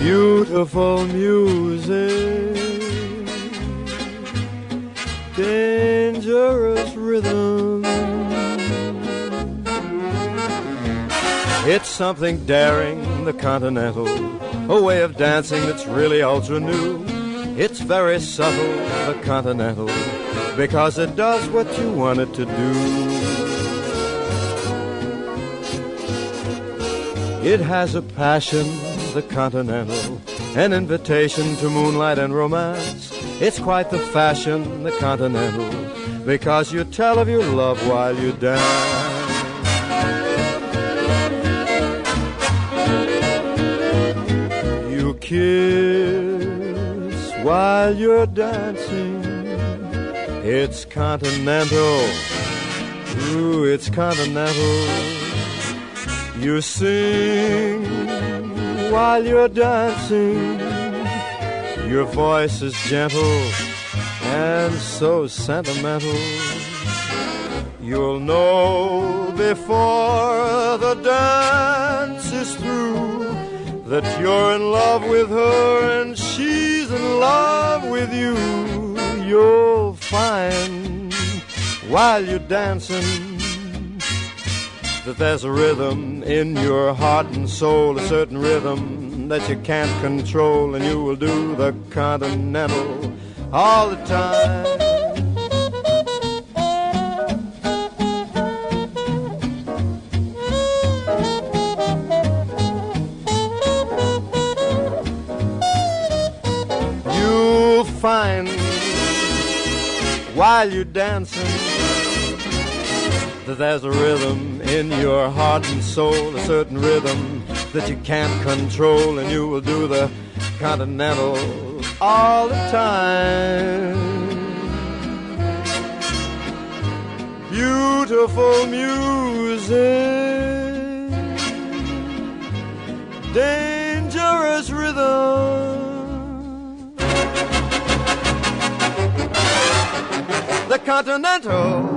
beautiful music, dangerous rhythm. It's something daring, the continental, a way of dancing that's really ultra new. It's very subtle, the continental, because it does what you want it to do. It has a passion, the continental, an invitation to moonlight and romance. It's quite the fashion, the continental, because you tell of your love while you dance. You kiss while you're dancing. It's continental, ooh, it's continental. You sing while you're dancing. Your voice is gentle and so sentimental. You'll know before the dance is through that you're in love with her and she's in love with you. You'll find while you're dancing that there's a rhythm in your heart and soul, a certain rhythm that you can't control, and you will do the continental all the time. You'll find while you're dancing that there's a rhythm in your heart and soul, a certain rhythm that you can't control, and you will do the continental all the time. Beautiful music, dangerous rhythm. The continental